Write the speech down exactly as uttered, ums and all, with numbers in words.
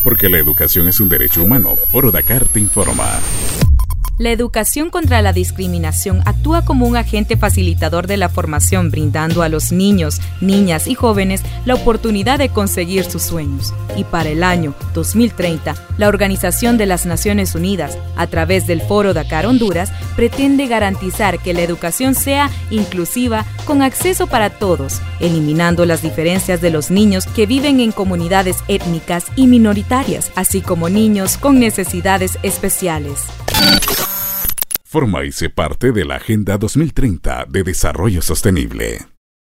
Porque la educación es un derecho humano. Foro Dakar te informa. La educación contra la discriminación actúa como un agente facilitador de la formación, brindando a los niños, niñas y jóvenes la oportunidad de conseguir sus sueños. Y para el año dos mil treinta, la Organización de las Naciones Unidas, a través del Foro Dakar Honduras, pretende garantizar que la educación sea inclusiva, con acceso para todos, eliminando las diferencias de los niños que viven en comunidades étnicas y minoritarias, así como niños con necesidades especiales. Forma y sé parte de la Agenda dos mil treinta de Desarrollo Sostenible.